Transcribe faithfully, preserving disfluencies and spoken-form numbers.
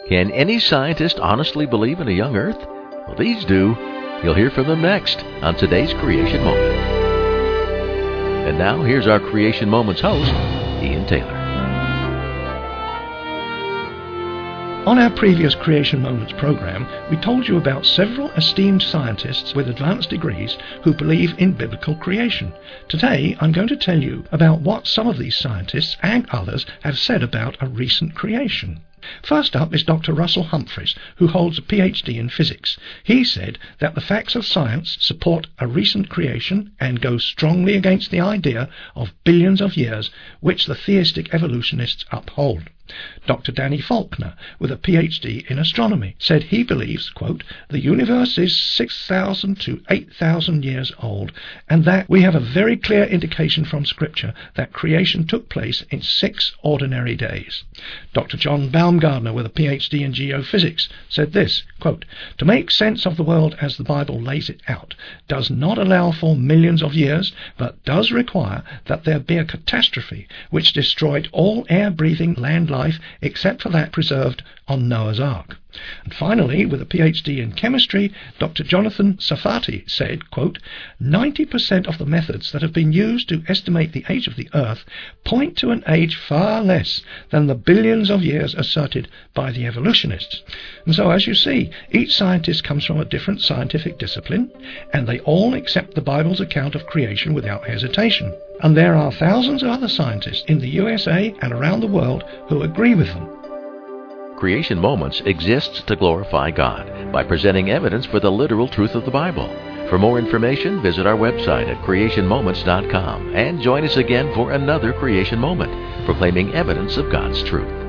Can any scientist honestly believe in a young Earth? Well, these do. You'll hear from them next on today's Creation Moment. And now, here's our Creation Moments host, Ian Taylor. On our previous Creation Moments program, we told you about several esteemed scientists with advanced degrees who believe in biblical creation. Today, I'm going to tell you about what some of these scientists and others have said about a recent creation. First up is Doctor Russell Humphreys, who holds a P H D in physics. He said that the facts of science support a recent creation and go strongly against the idea of billions of years, which the theistic evolutionists uphold. Doctor Danny Faulkner, with a P H D in astronomy, said he believes, quote, the universe is six thousand to eight thousand years old, and that we have a very clear indication from Scripture that creation took place in six ordinary days. Doctor John Baumgartner, with a P H D in geophysics, said this, quote, to make sense of the world as the Bible lays it out does not allow for millions of years, but does require that there be a catastrophe which destroyed all air-breathing land life except for that preserved on Noah's Ark. And finally, with a P H D in chemistry, Doctor Jonathan Safati said, quote, ninety percent of the methods that have been used to estimate the age of the Earth point to an age far less than the billions of years asserted by the evolutionists. And so, as you see, each scientist comes from a different scientific discipline, and they all accept the Bible's account of creation without hesitation. And there are thousands of other scientists in the U S A and around the world who agree with them. Creation Moments exists to glorify God by presenting evidence for the literal truth of the Bible. For more information, visit our website at creation moments dot com and join us again for another Creation Moment, proclaiming evidence of God's truth.